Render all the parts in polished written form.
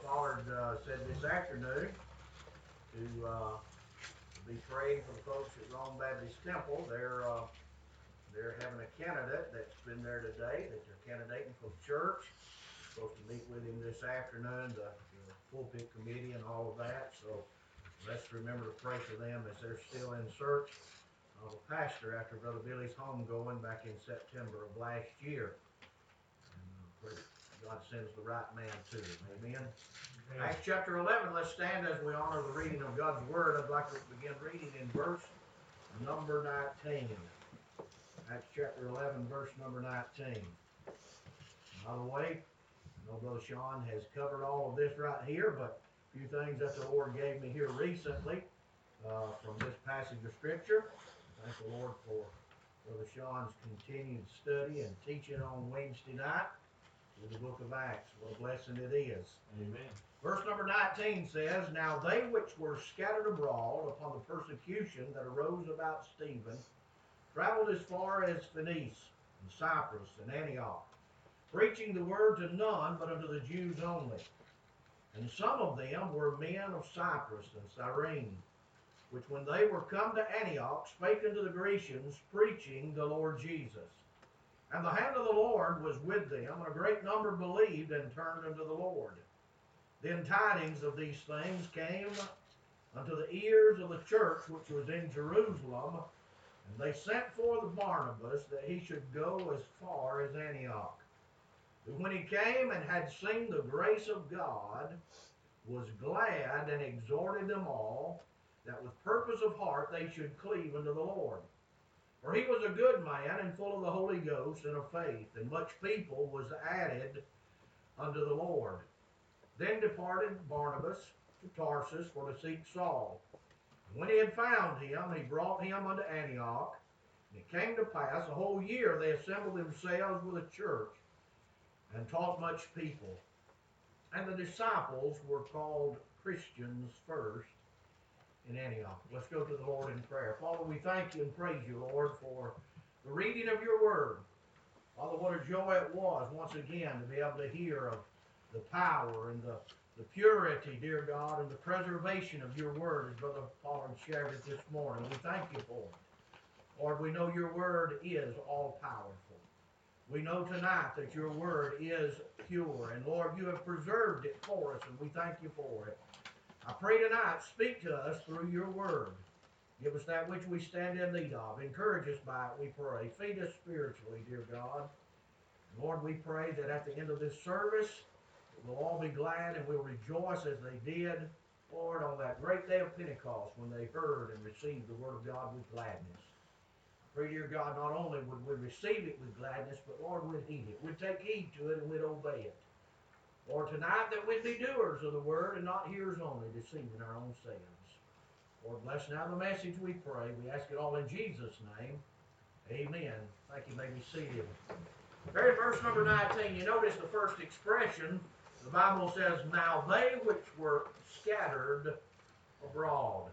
Pollard said this afternoon to be praying for the folks at Rome Baptist Temple. They're having a candidate that's been there today that they're candidating for the church. Supposed to meet with him this afternoon, the pulpit committee and all of that. So let's remember to pray for them as they're still in search of a pastor after Brother Billy's homegoing back in September of last year. And God sends the right man to them. Amen. Acts chapter 11, let's stand as we honor the reading of God's Word. I'd like to begin reading in verse number 19. Acts chapter 11, verse number 19. By the way, I know Brother Sean has covered all of this right here, but a few things that the Lord gave me here recently from this passage of Scripture. Thank the Lord for Brother Sean's continued study and teaching on Wednesday night through the book of Acts. What a blessing it is. Amen. Verse number 19 says, Now they which were scattered abroad upon the persecution that arose about Stephen traveled as far as Phoenice, and Cyprus, and Antioch, preaching the word to none but unto the Jews only. And some of them were men of Cyprus and Cyrene, which when they were come to Antioch spake unto the Grecians, preaching the Lord Jesus. And the hand of the Lord was with them, and a great number believed and turned unto the Lord. Then tidings of these things came unto the ears of the church which was in Jerusalem, and they sent forth Barnabas that he should go as far as Antioch. But when he came and had seen the grace of God, was glad and exhorted them all, that with purpose of heart they should cleave unto the Lord. For he was a good man and full of the Holy Ghost and of faith, and much people was added unto the Lord. Then departed Barnabas to Tarsus for to seek Saul. And when he had found him, he brought him unto Antioch. And it came to pass, a whole year they assembled themselves with a church, and taught much people. And the disciples were called Christians first in Antioch. Let's go to the Lord in prayer. Father, we thank you and praise you, Lord, for the reading of your word. Father, what a joy it was once again to be able to hear of the power and the purity, dear God, and the preservation of your word, as Brother Pollard shared it this morning. We thank you for it. Lord, we know your word is all-powerful. We know tonight that your word is pure, and Lord, you have preserved it for us, and we thank you for it. I pray tonight, speak to us through your word. Give us that which we stand in need of. Encourage us by it, we pray. Feed us spiritually, dear God. Lord, we pray that at the end of this service, we'll all be glad and we'll rejoice as they did, Lord, on that great day of Pentecost when they heard and received the word of God with gladness. Pray, dear God, not only would we receive it with gladness, but Lord, we'd heed it. We'd take heed to it and we'd obey it. Lord, tonight that we'd be doers of the word and not hearers only, deceiving our own selves. Lord, bless now the message, we pray. We ask it all in Jesus' name. Amen. Thank you. You may be seated. There in verse number 19, you notice the first expression. The Bible says, Now they which were scattered abroad.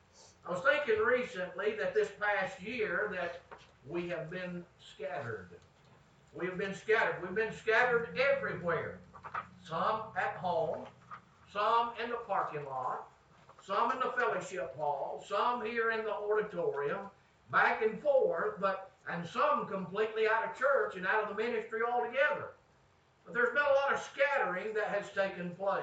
I was thinking recently that this past year that we have been scattered. We have been scattered. We've been scattered everywhere. Some at home, some in the parking lot, some in the fellowship hall, some here in the auditorium, back and forth, and some completely out of church and out of the ministry altogether. But there's been a lot of scattering that has taken place.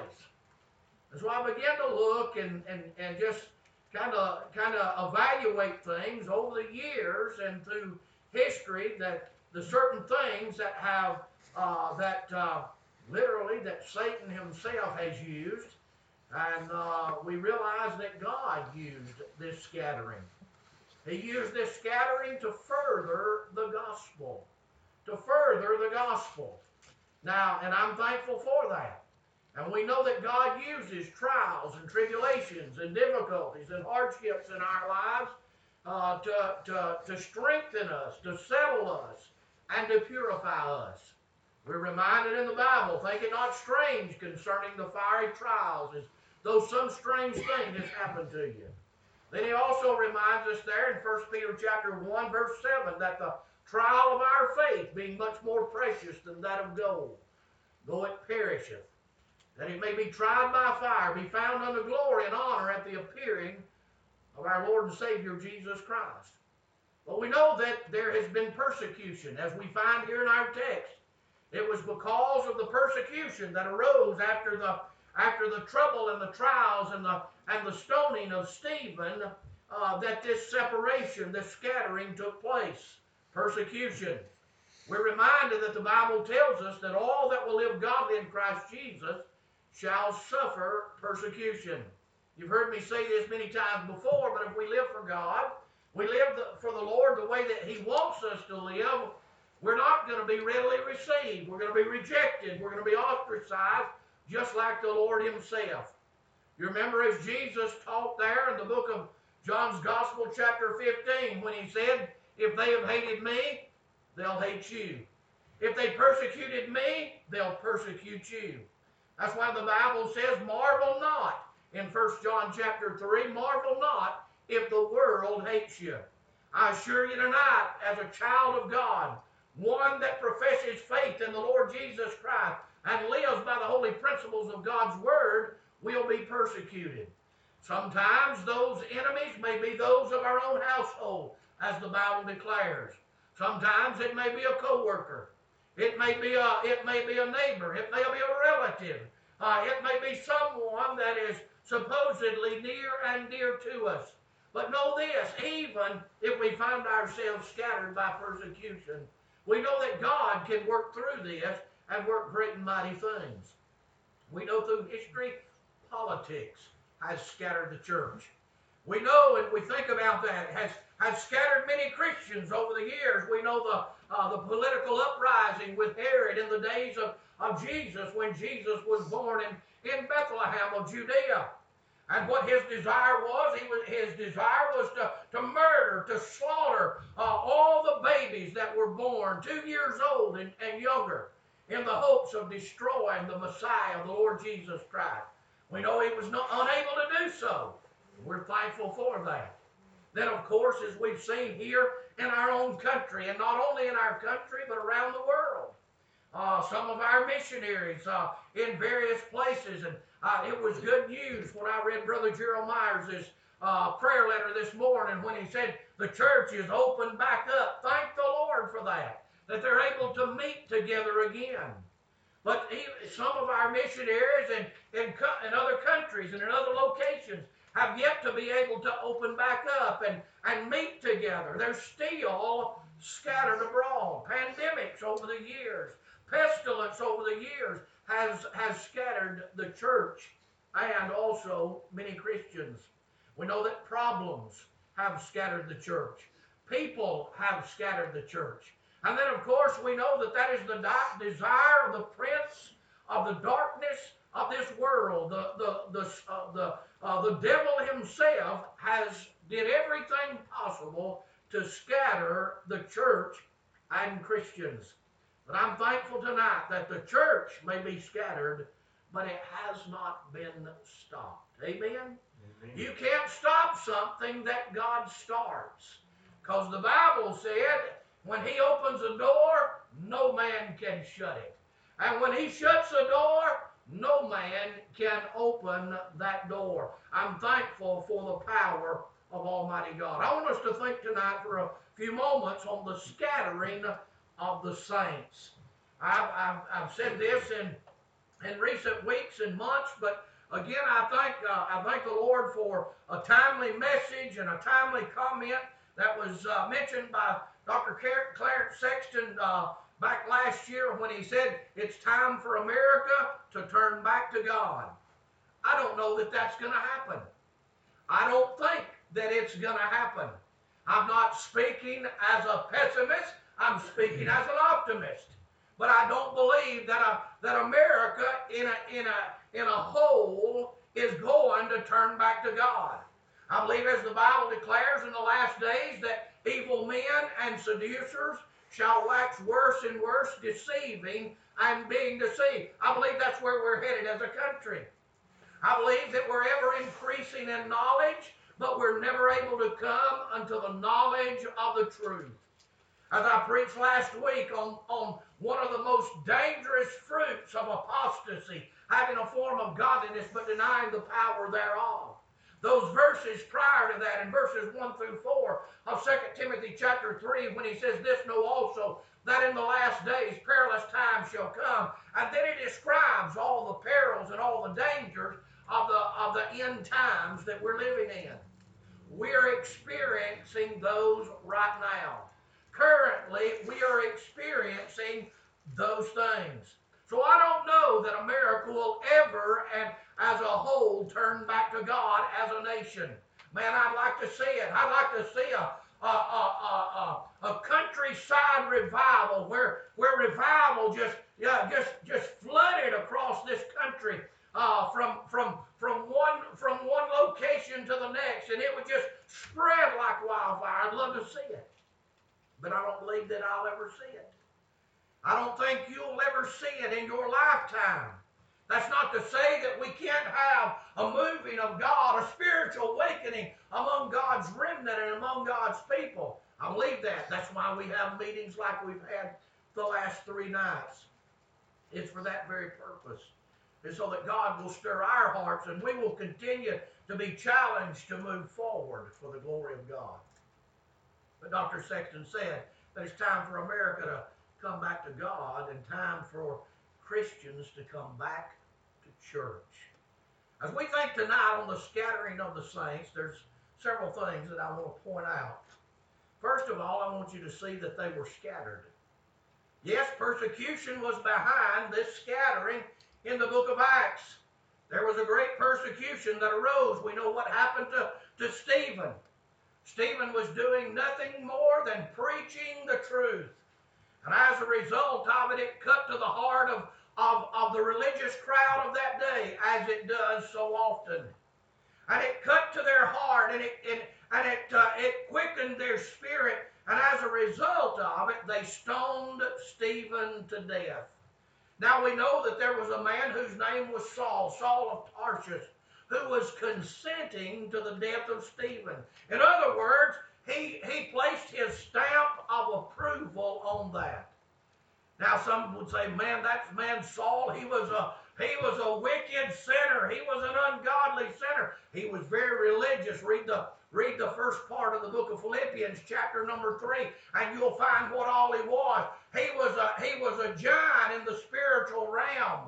And so I began to look and just kind of evaluate things over the years and through history, that the certain things that have literally that Satan himself has used, and we realize that God used this scattering. He used this scattering to further the gospel. To further the gospel. Now, and I'm thankful for that. And we know that God uses trials and tribulations and difficulties and hardships in our lives to strengthen us, to settle us, and to purify us. We're reminded in the Bible, think it not strange concerning the fiery trials, as though some strange thing has happened to you. Then he also reminds us there in 1 Peter chapter 1, verse 7, that the trial of our faith, being much more precious than that of gold, though it perisheth, that it may be tried by fire, be found unto glory and honor at the appearing of our Lord and Savior Jesus Christ. But we know that there has been persecution, as we find here in our text. It was because of the persecution that arose after the trouble and the trials and the stoning of Stephen that this separation, this scattering took place. Persecution. We're reminded that the Bible tells us that all that will live godly in Christ Jesus shall suffer persecution. You've heard me say this many times before, but if we live for God, we live for the Lord the way that He wants us to live, we're not going to be readily received. We're going to be rejected. We're going to be ostracized, just like the Lord Himself. You remember as Jesus taught there in the book of John's Gospel, chapter 15, when He said, if they have hated me, they'll hate you. If they persecuted me, they'll persecute you. That's why the Bible says, marvel not. In 1 John chapter 3, marvel not if the world hates you. I assure you tonight, as a child of God, one that professes faith in the Lord Jesus Christ and lives by the holy principles of God's Word, will be persecuted. Sometimes those enemies may be those of our own household, as the Bible declares. Sometimes it may be a co-worker. It may be a neighbor. It may be a relative. It may be someone that is supposedly near and dear to us. But know this, even if we find ourselves scattered by persecution, we know that God can work through this and work great and mighty things. We know through history, politics has scattered the church. We know, and we think about that, has scattered many Christians over the years. We know the political uprising with Herod in the days of Jesus, when Jesus was born in Bethlehem of Judea. And what his desire was, his desire was to murder, to slaughter all the babies that were born 2 years old and younger, in the hopes of destroying the Messiah, the Lord Jesus Christ. We know he was unable to do so. We're thankful for that. Then, of course, as we've seen here in our own country, and not only in our country, but around the world, some of our missionaries in various places, and it was good news when I read Brother Gerald Myers' prayer letter this morning when he said the church is open back up. Thank the Lord for that they're able to meet together again. But some of our missionaries in other countries and in other locations have yet to be able to open back up and meet together. They're still scattered abroad. Pandemics over the years, pestilence over the years has scattered the church and also many Christians. We know that problems have scattered the church. People have scattered the church. And then, of course, we know that is the desire of the prince of the darkness of this world. The devil himself did everything possible to scatter the church and Christians. But I'm thankful tonight that the church may be scattered, but it has not been stopped. Amen? Amen. You can't stop something that God starts, because the Bible said, when he opens a door, no man can shut it. And when he shuts a door, no man can open that door. I'm thankful for the power of Almighty God. I want us to think tonight for a few moments on the scattering of the saints. I've said this in recent weeks and months, but again, I thank the Lord for a timely message and a timely comment that was mentioned by Dr. Clarence Sexton back last year when he said it's time for America to turn back to God. I don't know that that's going to happen. I don't think that it's going to happen. I'm not speaking as a pessimist. I'm speaking as an optimist. But I don't believe that America in a whole is going to turn back to God. I believe, as the Bible declares in the last days, that evil men and seducers shall wax worse and worse, deceiving and being deceived. I believe that's where we're headed as a country. I believe that we're ever increasing in knowledge, but we're never able to come unto the knowledge of the truth. As I preached last week on one of the most dangerous fruits of apostasy having a form of godliness but denying the power thereof. Those verses prior to that, in verses 1 through 4 of 2 Timothy chapter 3, when he says, "This know also, that in the last days perilous times shall come." And then he describes all the perils and all the dangers of the end times that we're living in. We're experiencing those right now. Currently, we are experiencing those things. So I don't know that America will ever, and as a whole, turn back to God as a nation. Man, I'd like to see it. I'd like to see a countryside revival where revival just flooded across this country from one location to the next, and it would just spread like wildfire. I'd love to see it, but I don't believe that I'll ever see it. I don't think you'll ever see it in your lifetime. That's not to say that we can't have a moving of God, a spiritual awakening among God's remnant and among God's people. I believe that. That's why we have meetings like we've had the last 3 nights. It's for that very purpose. And so that God will stir our hearts and we will continue to be challenged to move forward for the glory of God. But Dr. Sexton said that it's time for America to come back to God and time for Christians to come back to church. As we think tonight on the scattering of the saints, there's several things that I want to point out. First of all, I want you to see that they were scattered. Yes, persecution was behind this scattering in the book of Acts. There was a great persecution that arose. We know what happened to Stephen. Stephen was doing nothing more than preaching the truth. And as a result of it, it cut to the heart of the religious crowd of that day, as it does so often. And it cut to their heart, and it quickened their spirit. And as a result of it, they stoned Stephen to death. Now we know that there was a man whose name was Saul of Tarsus, who was consenting to the death of Stephen. In other words, he placed his stamp of approval on that. Now some would say, man Saul, he was a wicked sinner. He was an ungodly sinner. He was very religious. Read the first part of the book of Philippians, chapter number 3, and you'll find what all he was. He was a giant in the spiritual realm.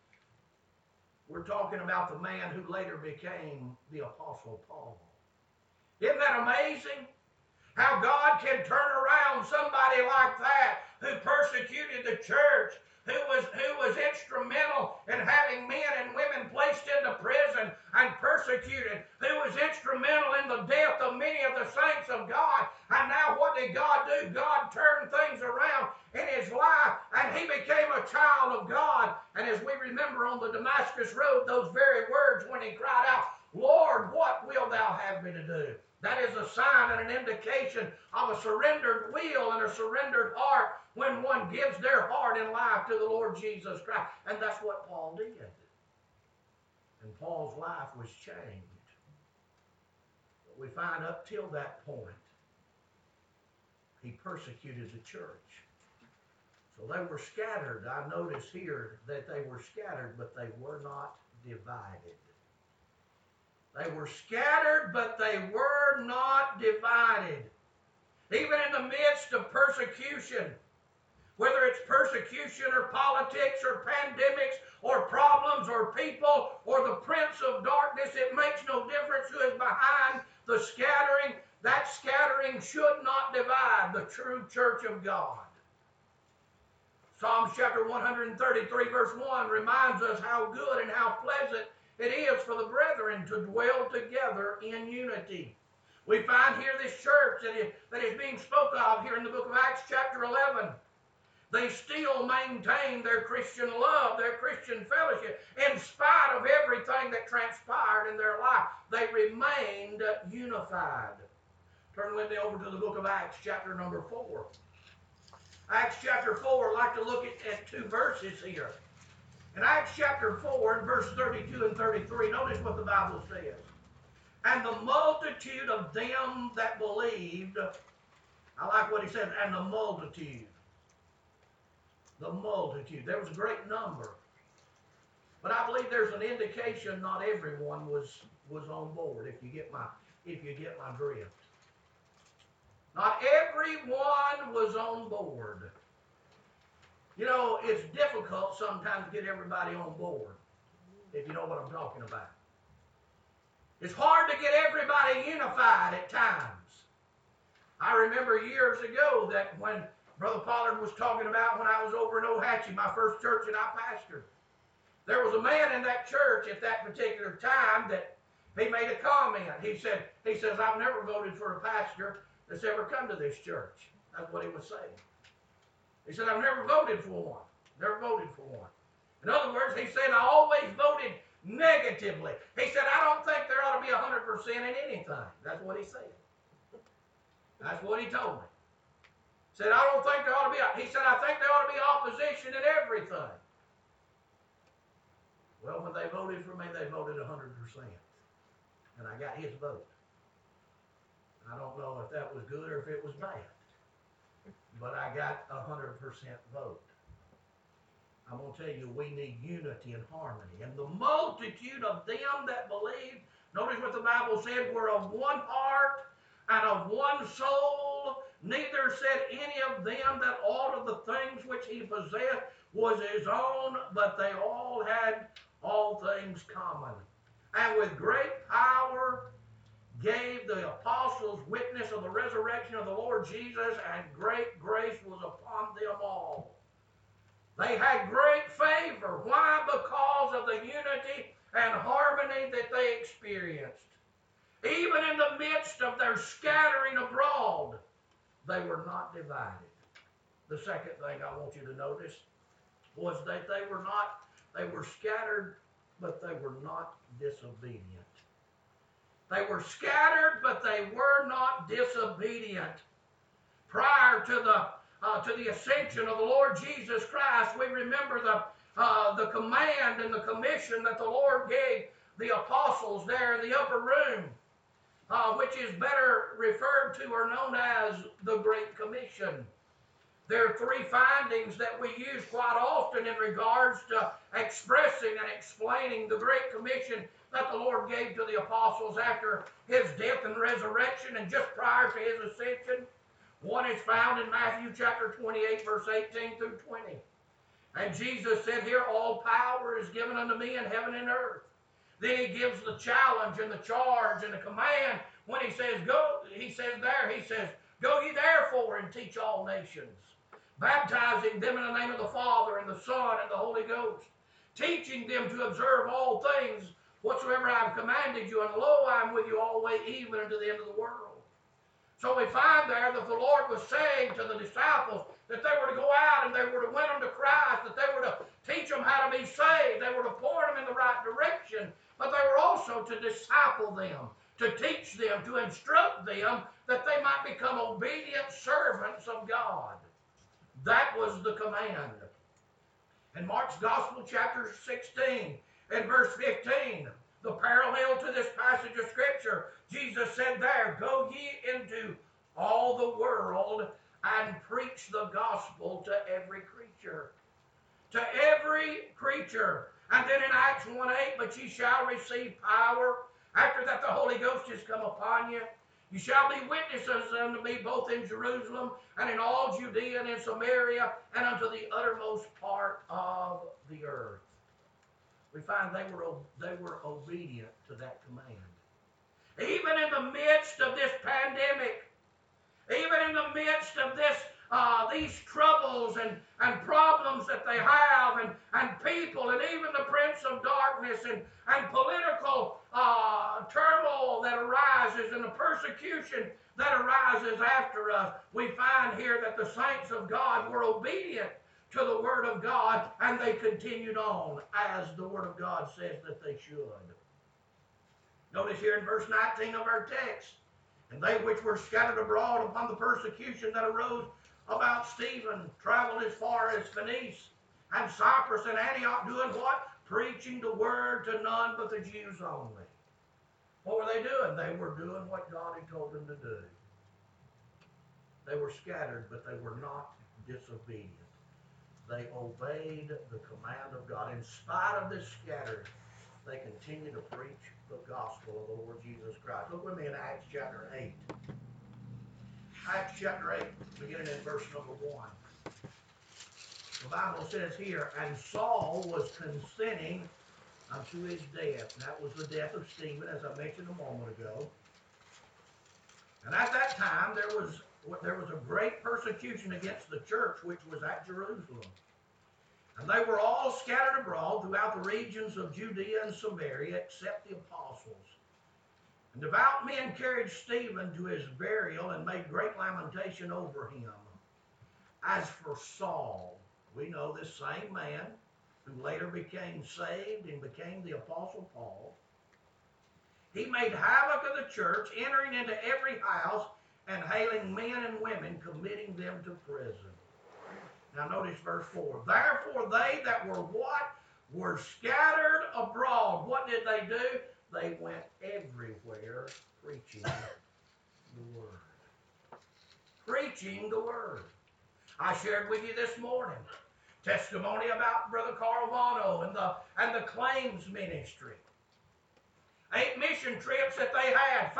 We're talking about the man who later became the Apostle Paul. Isn't that amazing? How God can turn around somebody like that who persecuted the church, who was instrumental in having men and women placed into prison and persecuted, who was instrumental in the death of many of the saints of God. And now what did God do? God turned things around in his life, and he became a child of God. And as we remember on the Damascus Road, those very words when he cried out, "Lord, what wilt thou have me to do?" That is a sign and an indication of a surrendered will and a surrendered heart when one gives their heart and life to the Lord Jesus Christ. And that's what Paul did. And Paul's life was changed. But we find up till that point, he persecuted the church. So they were scattered. I notice here that they were scattered, but they were not divided. They were scattered, but they were not divided. Even in the midst of persecution, whether it's persecution or politics or pandemics or problems or people or the prince of darkness, it makes no difference who is behind the scattering. That scattering should not divide the true church of God. Psalms chapter 133 verse 1 reminds us how good and how pleasant it is for the brethren to dwell together in unity. We find here this church that is being spoken of here in the book of Acts chapter 11. They still maintain their Christian love, their Christian fellowship, in spite of everything that transpired in their life. They remained unified. Turn with me over to the book of Acts chapter number 4. Acts chapter 4, I'd like to look at 2 verses here. In Acts chapter 4, and verse 32 and 33, notice what the Bible says. And the multitude of them that believed, I like what he says, and the multitude. The multitude. There was a great number. But I believe there's an indication not everyone was on board, if you get my drift. Not everyone was on board. You know, it's difficult sometimes to get everybody on board, if you know what I'm talking about. It's hard to get everybody unified at times. I remember years ago that when Brother Pollard was talking about when I was over in Ohatchee, my first church that I pastored, there was a man in that church at that particular time that he made a comment. He says, I've never voted for a pastor that's ever come to this church. That's what he was saying. He said, I've never voted for one. Never voted for one. In other words, he said, I always voted negatively. He said, I don't think there ought to be 100% in anything. That's what he said. That's what he told me. He said, I don't think there ought to be, he said, I think there ought to be opposition in everything. Well, when they voted for me, they voted 100%. And I got his vote. I don't know if that was good or if it was bad. But I got 100% vote. I'm going to tell you, we need unity and harmony. And the multitude of them that believed, notice what the Bible said, were of one heart and of one soul. Neither said any of them that all of the things which he possessed was his own, but they all had all things common. And with great power gave the apostles witness of the resurrection of the Lord Jesus, and great grace was upon them all. They had great favor. Why? Because of the unity and harmony that they experienced. Even in the midst of their scattering abroad, they were not divided. The second thing I want you to notice was that they were scattered, but they were not disobedient. They were scattered, but they were not disobedient. Prior to the ascension of the Lord Jesus Christ, we remember the command and the commission that the Lord gave the apostles there in the upper room, which is better referred to or known as the Great Commission. There are three findings that we use quite often in regards to expressing and explaining the Great Commission that the Lord gave to the apostles after his death and resurrection and just prior to his ascension. One is found in Matthew chapter 28, verse 18 through 20. And Jesus said here, all power is given unto me in heaven and earth. Then he gives the challenge and the charge and the command. When he says go, he says, go ye therefore and teach all nations, baptizing them in the name of the Father and the Son and the Holy Ghost, teaching them to observe all things whatsoever I have commanded you, and lo, I am with you always, even unto the end of the world. So we find there that the Lord was saying to the disciples that they were to go out and they were to win unto Christ, that they were to teach them how to be saved, they were to point them in the right direction, but they were also to disciple them, to teach them, to instruct them, that they might become obedient servants of God. That was the command. In Mark's Gospel, chapter 16, and verse 15, the parallel to this passage of Scripture, Jesus said there, go ye into all the world and preach the gospel to every creature. To every creature. And then in Acts 1:8, but ye shall receive power after that the Holy Ghost is come upon you. You shall be witnesses unto me both in Jerusalem and in all Judea and in Samaria and unto the uttermost part of the earth. We find they were obedient to that command. Even in the midst of this pandemic, even in the midst of these troubles and problems that they have, and people, and even the prince of darkness, and political turmoil that arises, and the persecution that arises after us, we find here that the saints of God were obedient to the Word of God, and they continued on as the Word of God says that they should. Notice here in verse 19 of our text, and they which were scattered abroad upon the persecution that arose about Stephen traveled as far as Phoenice and Cyprus and Antioch, doing what? Preaching the word to none but the Jews only. What were they doing? They were doing what God had told them to do. They were scattered, but they were not disobedient. They obeyed the command of God. In spite of this scattered, they continued to preach the gospel of the Lord Jesus Christ. Look with me in Acts chapter 8. Acts chapter 8, beginning in verse number 1. The Bible says here, and Saul was consenting unto his death. And that was the death of Stephen, as I mentioned a moment ago. And at that time, there was a great persecution against the church, which was at Jerusalem. And they were all scattered abroad throughout the regions of Judea and Samaria, except the apostles. And devout men carried Stephen to his burial and made great lamentation over him. As for Saul, we know this same man who later became saved and became the Apostle Paul. He made havoc of the church, entering into every house and hailing men and women, committing them to prison. Now notice verse 4. Therefore they that were what? Were scattered abroad. What did they do? They went everywhere preaching the word. Preaching the word. I shared with you this morning testimony about Brother Carl Bono and the claims ministry. 8 mission trips that they had,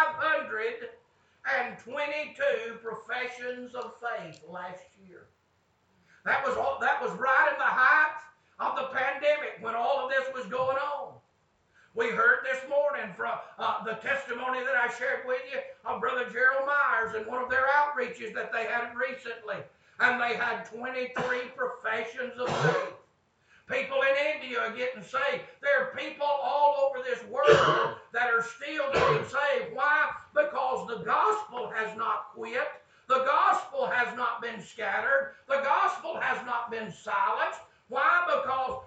522 professions of faith last year. That was right in the height of the pandemic when all of this was going on. We heard this morning from the testimony that I shared with you of Brother Gerald Myers and one of their outreaches that they had recently. And they had 23 professions of faith. People in India are getting saved. There are people all over this world that are still getting saved. Why? Because the gospel has not quit. The gospel has not been scattered. The gospel has not been silenced. Why? Because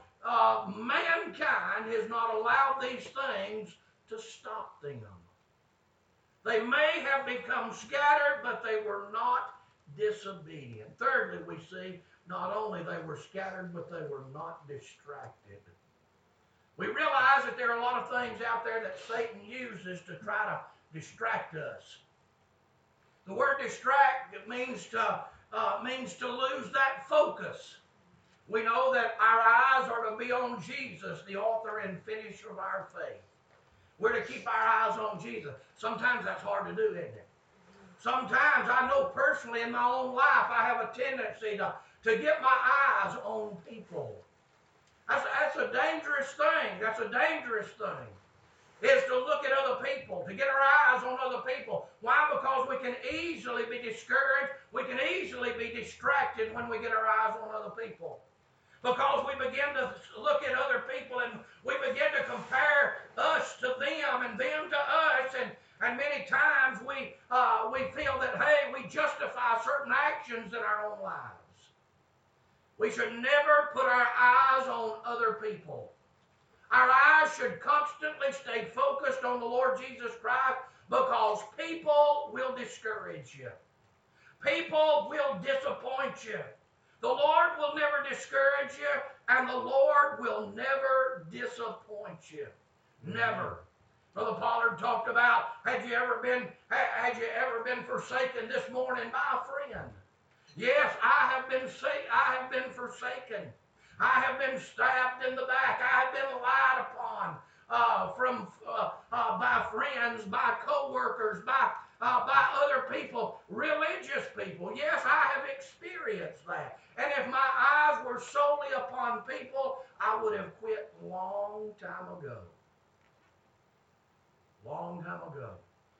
mankind has not allowed these things to stop them. They may have become scattered, but they were not disobedient. Thirdly, we see not only they were scattered, but they were not distracted. We realize that there are a lot of things out there that Satan uses to try to distract us. The word distract means to lose that focus. We know that our eyes are to be on Jesus, the author and finisher of our faith. We're to keep our eyes on Jesus. Sometimes that's hard to do, isn't it? Sometimes I know personally in my own life I have a tendency to get my eyes on people. That's a dangerous thing. That's a dangerous thing. Is to look at other people, to get our eyes on other people. Why? Because we can easily be discouraged. We can easily be distracted when we get our eyes on other people. Because we begin to look at other people and we begin to compare us to them and them to us. And many times we feel that, hey, we justify certain actions in our own lives. We should never put our eyes on other people. Our eyes should constantly stay focused on the Lord Jesus Christ because people will discourage you. People will disappoint you. The Lord will never discourage you, and the Lord will never disappoint you. Never. Brother Pollard talked about, had you ever been forsaken this morning by a friend? Yes, I have been forsaken. I have been stabbed in the back. I have been lied upon by friends, by co-workers, by other people, religious people. Yes, I have experienced that. And if my eyes were solely upon people, I would have quit long time ago. Long time ago.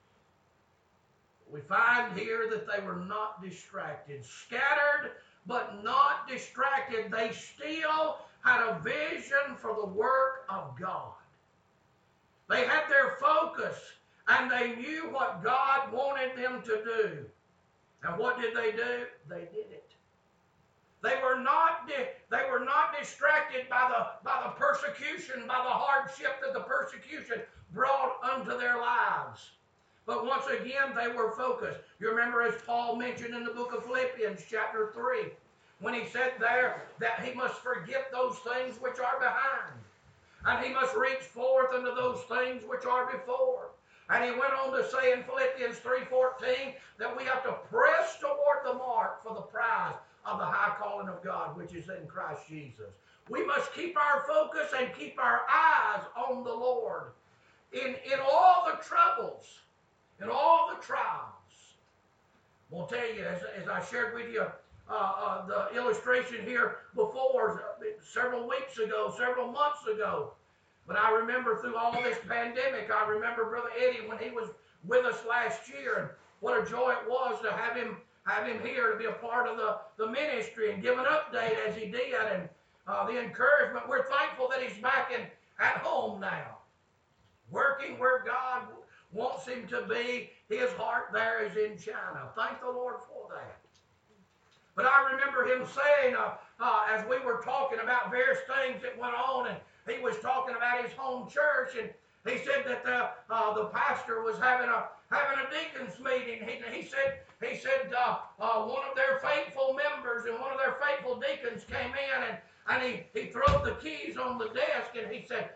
We find here that they were not distracted. Scattered, but not distracted. They still had a vision for the work of God. They had their focus, and they knew what God wanted them to do. And what did they do? They did it. They were not distracted by the persecution, by the hardship that the persecution brought unto their lives. But once again, they were focused. You remember, as Paul mentioned in the book of Philippians, chapter 3, when he said there that he must forget those things which are behind, and he must reach forth unto those things which are before. And he went on to say in Philippians 3:14 that we have to press toward the mark for the prize of the high calling of God, which is in Christ Jesus. We must keep our focus and keep our eyes on the Lord in all the troubles, in all the trials. I'm going to tell you, as I shared with you the illustration here before, several weeks ago, several months ago, but I remember through all this pandemic, I remember Brother Eddie when he was with us last year, and what a joy it was to have him here to be a part of the ministry and give an update as he did, and the encouragement. We're thankful that he's back at home now, working where God wants him to be. His heart there is in China. Thank the Lord for that. But I remember him saying, as we were talking about various things that went on, and he was talking about his home church, and he said that the pastor was having a deacons meeting. He said one of their faithful members and one of their faithful deacons came in, and he threw the keys on the desk, and he said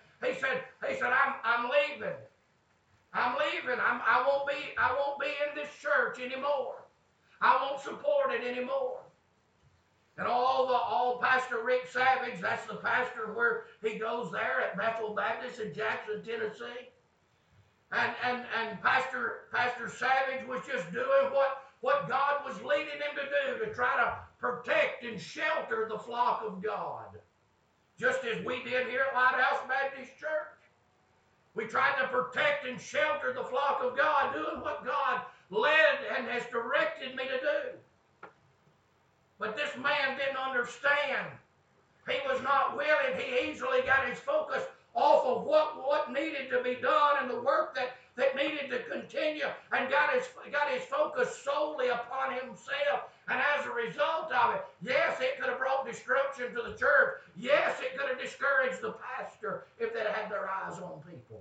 I'm leaving. I'm leaving. I won't be in this church anymore. I won't support it anymore. And all Pastor Rick Savage, that's the pastor where he goes there at Bethel Baptist in Jackson, Tennessee. And Pastor Savage was just doing what God was leading him to do, to try to protect and shelter the flock of God. Just as we did here at Lighthouse Baptist Church. We tried to protect and shelter the flock of God, doing what God led and has directed me to do. But this man didn't understand. He was not willing. He easily got his focus off of what needed to be done and the work that needed to continue, and got his focus solely upon himself. And as a result of it, yes, it could have brought destruction to the church. Yes, it could have discouraged the pastor if they'd had their eyes on people.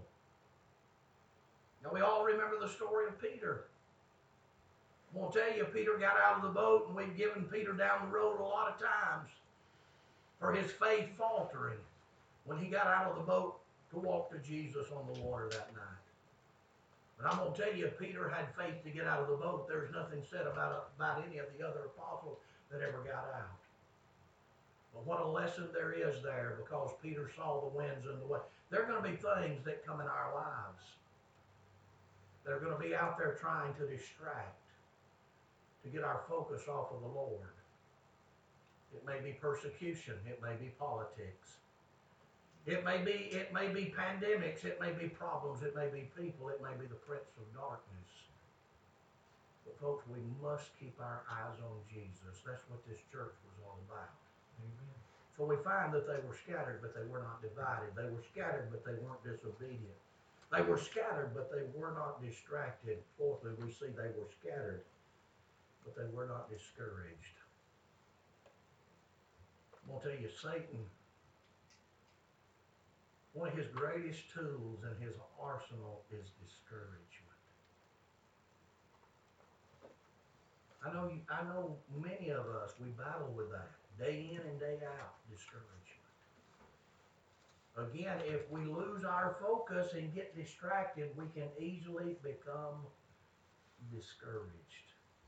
Now, we all remember the story of Peter. I'm going to tell you, Peter got out of the boat, and we've given Peter down the road a lot of times for his faith faltering when he got out of the boat to walk to Jesus on the water that night. But I'm going to tell you, Peter had faith to get out of the boat. There's nothing said about any of the other apostles that ever got out. But what a lesson there is there, because Peter saw the winds and the waves. There are going to be things that come in our lives that are going to be out there trying to distract, to get our focus off of the Lord. It may be persecution. It may be politics. It may be pandemics. It may be problems. It may be people. It may be the prince of darkness. But folks, we must keep our eyes on Jesus. That's what this church was all about. Amen. So we find that they were scattered, but they were not divided. They were scattered, but they weren't disobedient. They were scattered, but they were not distracted. Fourthly, we see they were scattered, but they were not discouraged. I'm going to tell you, Satan, one of his greatest tools in his arsenal is discouragement. I know many of us, we battle with that day in and day out, discouragement. Again, if we lose our focus and get distracted, we can easily become discouraged.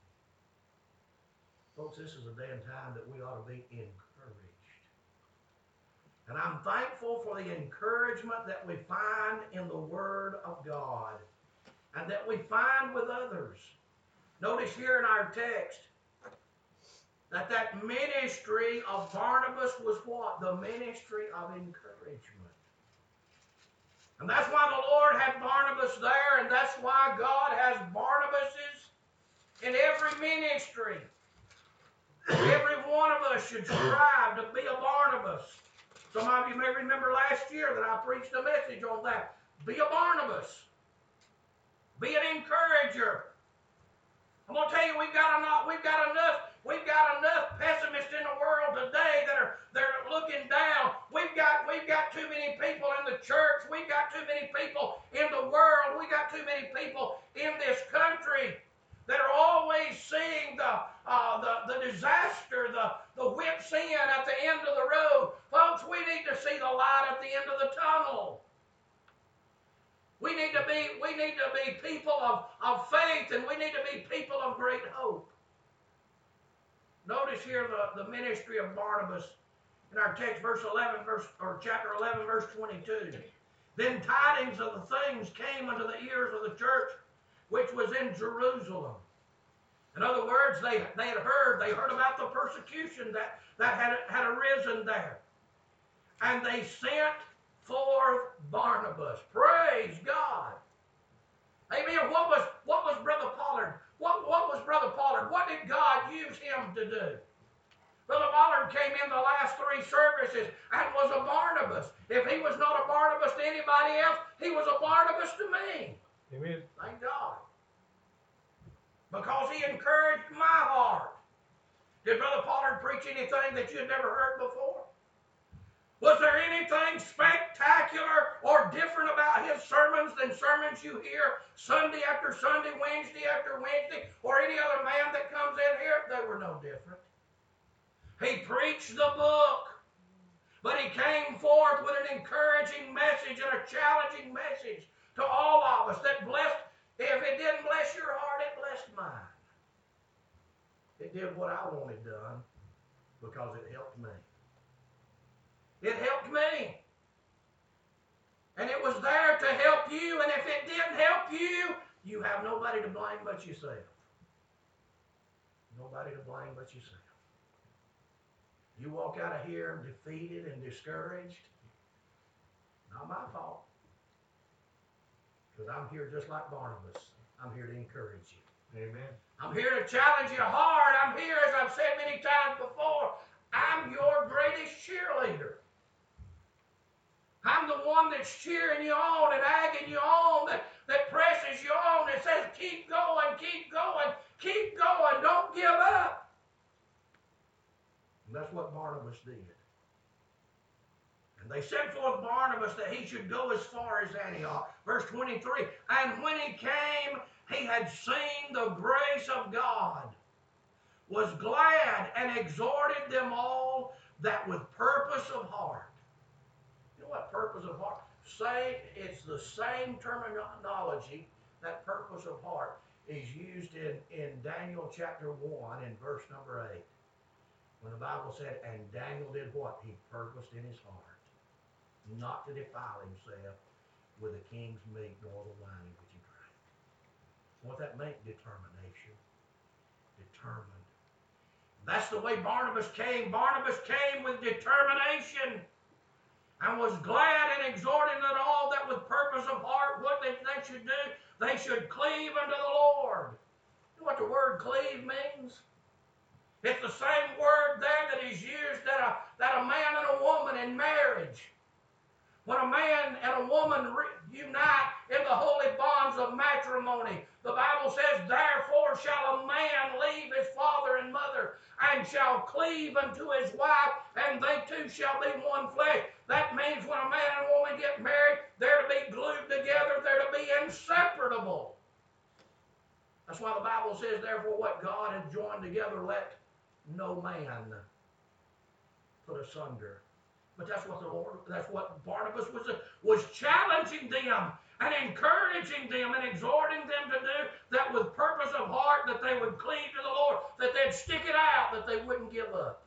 Folks, this is a day and time that we ought to be encouraged. And I'm thankful for the encouragement that we find in the Word of God and that we find with others. Notice here in our text that ministry of Barnabas was what? The ministry of encouragement. And that's why the Lord had Barnabas there, and that's why God has Barnabases in every ministry. Every one of us should strive to be a Barnabas. Some of you may remember last year that I preached a message on that. Be a Barnabas. Be an encourager. I'm going to tell you, we've got enough pessimists in the world today that are looking down. We've got too many people in the church. We've got too many people in the world. We've got too many people in this country that are always seeing the disaster, the whips in at the end of the road. Folks, we need to see the light at the end of the tunnel. We need to be people of faith, and we need to be people of great hope. Notice here the ministry of Barnabas in our text, chapter 11, verse 22. Then tidings of the things came unto the ears of the church which was in Jerusalem. In other words, they had heard about the persecution that had arisen there. And they sent forth Barnabas. Praise God. Amen. What was Brother Pollard? What was Brother Pollard? What did God use him to do? Brother Pollard came in the last 3 services and was a Barnabas. If he was not a Barnabas to anybody else, he was a Barnabas to me. Amen. Thank God. Because he encouraged my heart. Did Brother Pollard preach anything that you had never heard before? Was there anything spectacular or different about his sermons than sermons you hear Sunday after Sunday, Wednesday after Wednesday, or any other man that comes in here? They were no different. He preached the book, but he came forth with an encouraging message and a challenging message to all of us that blessed. If it didn't bless your heart, it blessed mine. It did what I wanted done because it helped me. It helped me. And it was there to help you, and if it didn't help you, you have nobody to blame but yourself. Nobody to blame but yourself. You walk out of here defeated and discouraged, not my fault. Because I'm here just like Barnabas. I'm here to encourage you. Amen. I'm here to challenge your heart. I'm here, as I've said many times before, I'm your greatest cheerleader. I'm the one that's cheering you on and egging you on, that presses you on, that says, keep going, keep going, keep going, don't give up. And that's what Barnabas did. And they sent forth Barnabas that he should go as far as Antioch. Verse 23, and when he came, he had seen the grace of God, was glad, and exhorted them all that with purpose of heart. You know what purpose of heart? It's the same terminology, that purpose of heart is used in Daniel chapter 1 and verse number 8. When the Bible said, and Daniel did what? He purposed in his heart not to defile himself with the king's meat nor the wine which he drank. What that meant? Determination. Determined. That's the way Barnabas came. Barnabas came with determination and was glad and exhorting them all that with purpose of heart what they should do. They should cleave unto the Lord. You know what the word cleave means? It's the same word there that is used that a man and a woman in marriage. When a man and a woman unite in the holy bonds of matrimony, the Bible says, therefore shall a man leave his father and mother, and shall cleave unto his wife, and they two shall be one flesh. That means when a man and a woman get married, they're to be glued together, they're to be inseparable. That's why the Bible says, therefore what God has joined together, let no man put asunder. But that's what Barnabas was challenging them and encouraging them and exhorting them to do, that with purpose of heart, that they would cleave to the Lord, that they'd stick it out, that they wouldn't give up.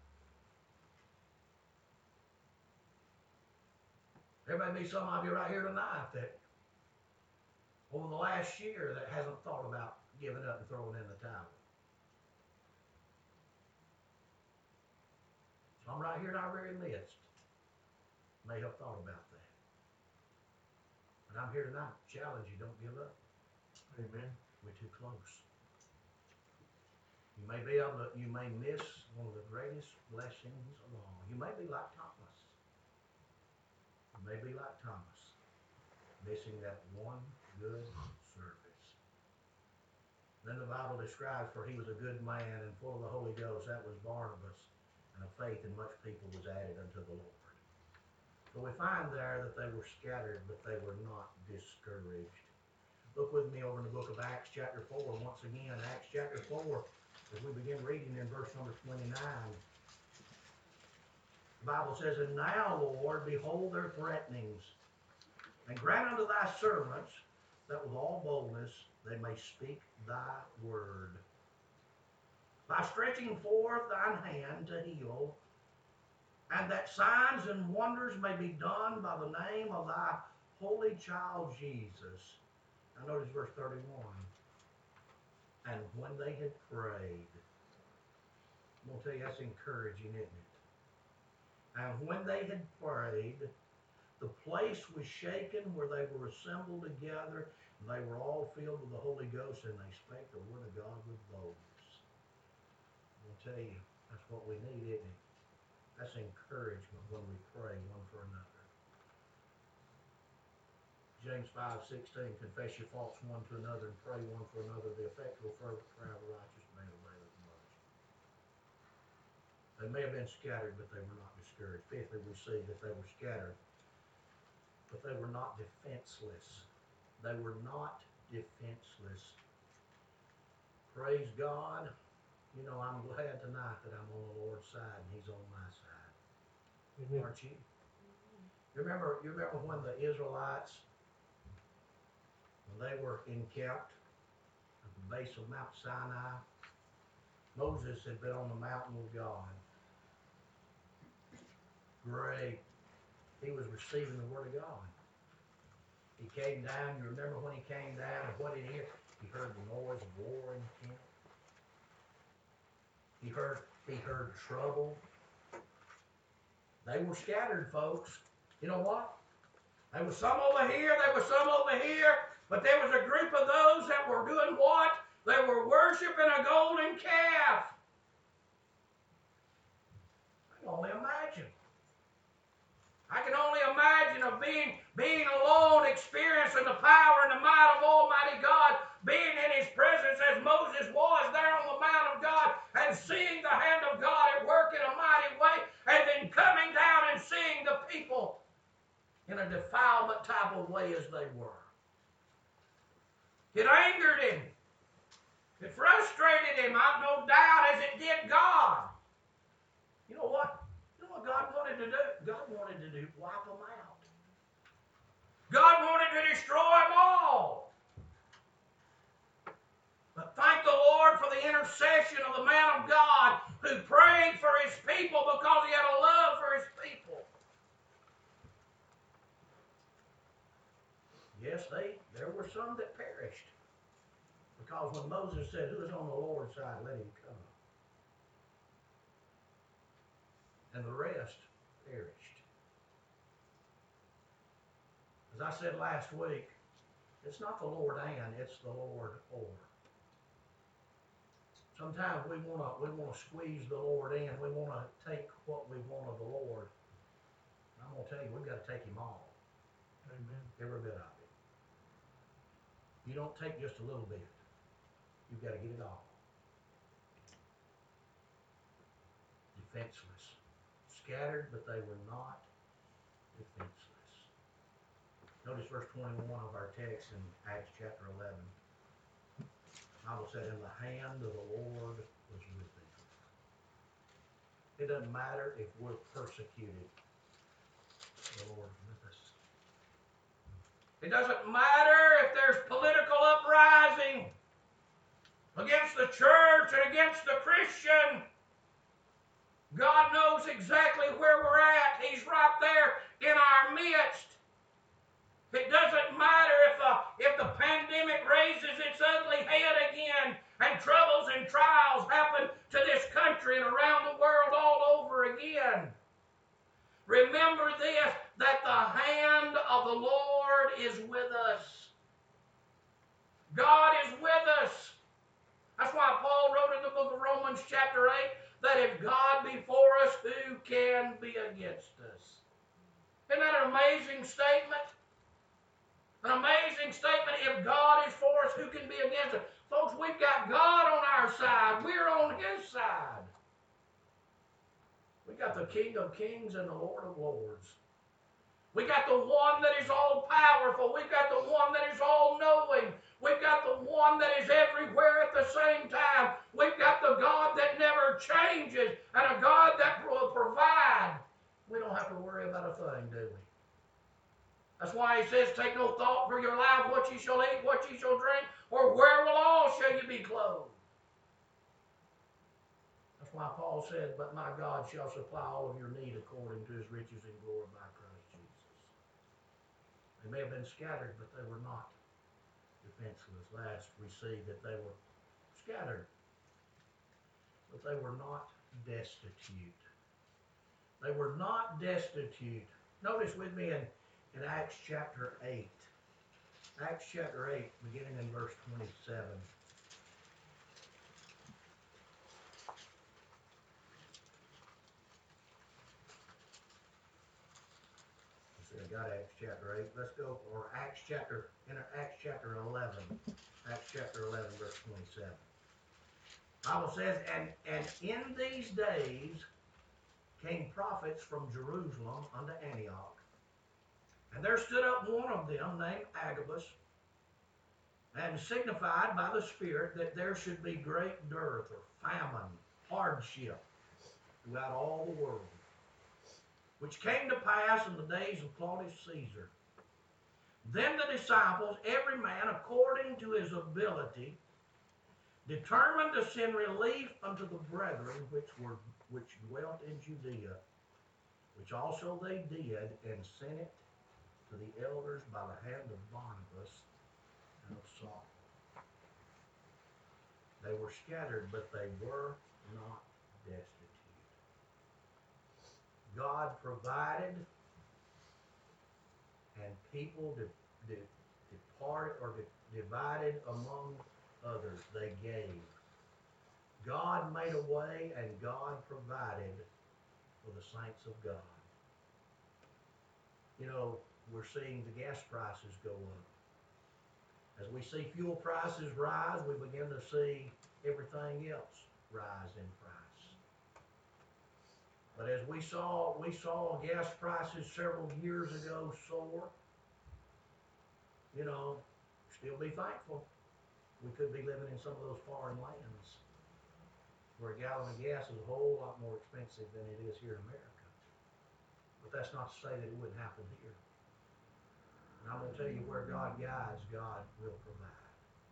There may be some of you right here tonight that over the last year that hasn't thought about giving up and throwing in the towel. Some right here in our very midst may have thought about that. And I'm here tonight to challenge you, don't give up. Amen. We're too close. You may miss one of the greatest blessings of all. You may be like Thomas. You may be like Thomas, missing that one good service. Then the Bible describes, for he was a good man and full of the Holy Ghost. That was Barnabas. And of faith in much people was added unto the Lord. So we find there that they were scattered, but they were not discouraged. Look with me over in the book of Acts chapter 4. Once again, Acts chapter 4, as we begin reading in verse number 29. The Bible says, and now, Lord, behold their threatenings, and grant unto thy servants that with all boldness they may speak thy word. by stretching forth thine hand to heal, and that signs and wonders may be done by the name of thy holy child Jesus. Now notice verse 31. And when they had prayed, I'm going to tell you that's encouraging, isn't it? And when they had prayed, the place was shaken where they were assembled together, and they were all filled with the Holy Ghost, and they spake the word of God with boldness. I'm going to tell you, that's what we need, isn't it? That's encouragement when we pray one for another. James 5:16, confess your faults one to another and pray one for another. The effectual fervent prayer of a righteous man availeth much. They may have been scattered, but they were not discouraged. Fifthly, we see that they were scattered, but they were not defenseless. They were not defenseless. Praise God. You know, I'm glad tonight that I'm on the Lord's side and He's on my side. Amen. Aren't you? You remember when the Israelites, when they were encamped at the base of Mount Sinai, Moses had been on the mountain with God. Great. He was receiving the Word of God. He came down. You remember when he came down and what did he hear? He heard the noise of war in the camp. He heard trouble. They were scattered, folks. You know what? There was some over here, there was some over here, but there was a group of those that were doing what? They were worshiping a golden calf. I can only imagine. I can only imagine of being alone, experiencing the power and the might of Almighty God, being in His presence as Moses was there on the Mount of God, and seeing the hand of God at work in a mighty way, and then coming down and seeing the people in a defilement type of way as they were. It angered him. It frustrated him, I've no doubt, as it did God. You know what? You know what God wanted to do? God wanted to wipe them out. God wanted to destroy them all. But thank the Lord for the intercession of the man of God who prayed for his people because he had a love for his people. Yes, there were some that perished. Because when Moses said, who is on the Lord's side, let him come. And the rest perished. As I said last week, it's not the Lord and, it's the Lord or. Sometimes we want to squeeze the Lord in. We want to take what we want of the Lord. I'm going to tell you, we've got to take Him all. Amen. Every bit of it. You don't take just a little bit. You've got to get it all. Defenseless. Scattered, but they were not defenseless. Notice verse 21 of our text in Acts chapter 11. The Bible said, and the hand of the Lord was with them. It doesn't matter if we're persecuted. The Lord is with us. It doesn't matter if there's political uprising against the church and against the Christian. God knows exactly where we're at. He's right there in our midst. It doesn't matter if the pandemic raises its ugly head again and troubles and trials happen to this country and around the world all over again. Remember this, that the hand of the Lord is with us. God is with us. That's why Paul wrote in the book of Romans chapter 8 that if God be for us, who can be against us? Isn't that an amazing statement? An amazing statement. If God is for us, who can be against us? Folks, we've got God on our side. We're on His side. We got the King of Kings and the Lord of Lords. We got the one that is all powerful. We've got the one that is all knowing. We've got the one that is everywhere at the same time. We've got the God that never changes and a God that will provide. We don't have to worry about a thing, do we? That's why He says, take no thought for your life, what ye shall eat, what ye shall drink, or wherewithal shall you be clothed. why Paul said, but my God shall supply all of your need according to his riches and glory by Christ Jesus. They may have been scattered, but they were not defenseless. Last, we see that they were scattered, but they were not destitute. They were not destitute. Notice with me in Acts chapter 8. Acts chapter 8, beginning in verse 27. I got Acts chapter 8. Let's go for Acts chapter 11. Acts chapter 11, verse 27. The Bible says, and in these days came prophets from Jerusalem unto Antioch. And there stood up one of them named Agabus, and signified by the Spirit that there should be great dearth or famine, hardship throughout all the world, which came to pass in the days of Claudius Caesar. Then the disciples, every man according to his ability, determined to send relief unto the brethren which dwelt in Judea, which also they did, and sent it to the elders by the hand of Barnabas and of Saul. They were scattered, but they were not destitute. God provided, and people departed or divided among others. They gave. God made a way, and God provided for the saints of God. You know, we're seeing the gas prices go up. As we see fuel prices rise, we begin to see everything else rise in price. But as we saw gas prices several years ago soar, you know, still be thankful. We could be living in some of those foreign lands where a gallon of gas is a whole lot more expensive than it is here in America. But that's not to say that it wouldn't happen here. And I'm going to tell you, where God guides, God will provide.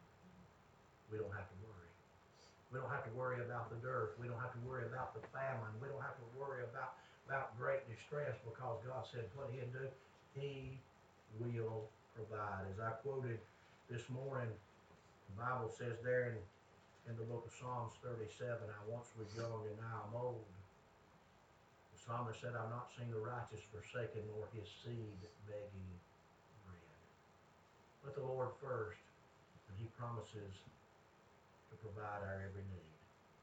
We don't have to worry. We don't have to worry about the dearth. We don't have to worry about the famine. We don't have to worry about great distress, because God said what he'd do, he will provide. As I quoted this morning, the Bible says there in the book of Psalms 37, I once was young and now I'm old. The psalmist said, I've not seen the righteous forsaken, nor his seed begging bread. Put the Lord first, and he promises to provide our every need.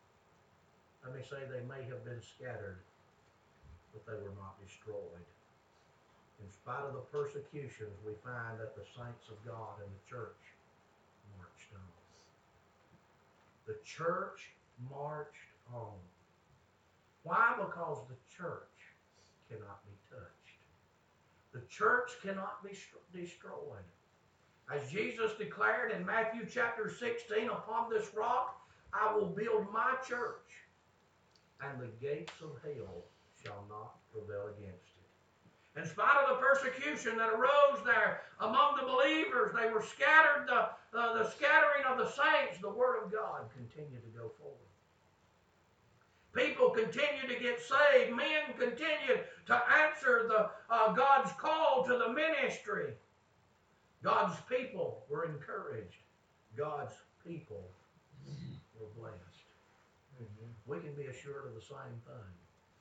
Let me say, they may have been scattered, but they were not destroyed. In spite of the persecutions, we find that the saints of God and the church marched on. The church marched on. Why? Because the church cannot be touched. The church cannot be destroyed. As Jesus declared in Matthew chapter 16, upon this rock I will build my church, and the gates of hell shall not prevail against it. In spite of the persecution that arose there among the believers, they were scattered, the scattering of the saints, the word of God continued to go forward. People continued to get saved. Men continued to answer God's call to the ministry. God's people were encouraged. God's people were blessed. We can be assured of the same thing,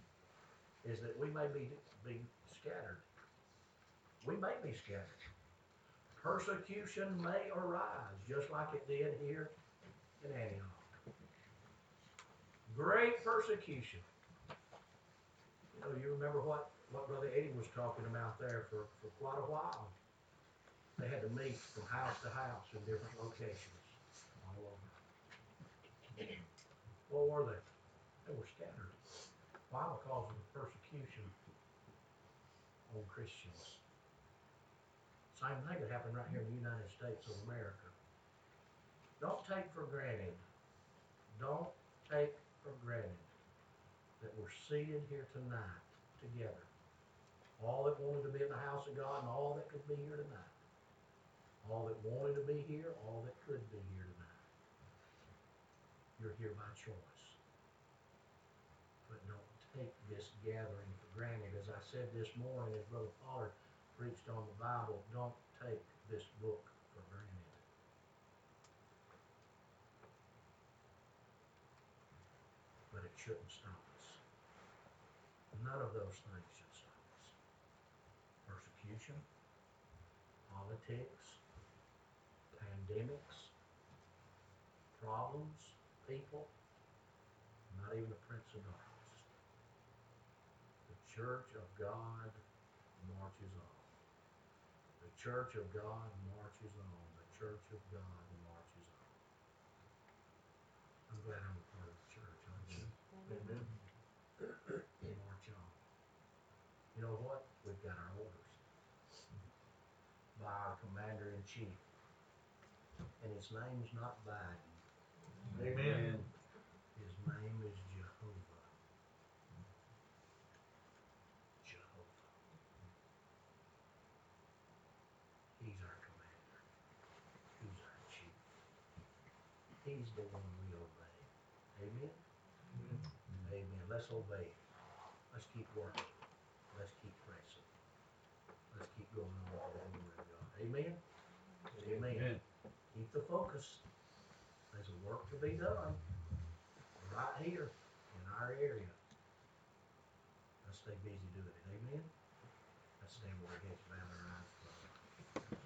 is that we may be scattered. We may be scattered. Persecution may arise, just like it did here in Antioch. Great persecution. You know, you remember what Brother Eddie was talking about there for quite a while. They had to meet from house to house in different locations all over. What were they? They were scattered. Why? Because of the persecution on Christians. Same thing that happened right here in the United States of America. Don't take for granted that we're seated here tonight together. All that wanted to be in the house of God and all that could be here tonight. All that wanted to be here, all that could be here tonight. You're here by choice. But don't take this gathering for granted. As I said this morning, as Brother Pollard preached on the Bible, don't take this book for granted. But it shouldn't stop us. None of those things should stop us. Persecution, politics, pandemics, problems, people, not even the prince of darkness. The church of God marches on. The church of God marches on. The church of God marches on. I'm glad I'm a part of the church. Amen. March on. You know what? We've got our orders by our commander-in-chief. And his name's not Biden. Amen. His name is Jehovah. Jehovah. He's our commander. He's our chief. He's the one we obey. Amen? Amen. Let's obey him. Let's keep working. Let's keep pressing. Let's keep going on to the glory of God. Amen? Amen. Keep the focus. There's a work to be done right here in our area. Let's stay busy doing it. Amen? Let's stand with our heads bowed and our eyes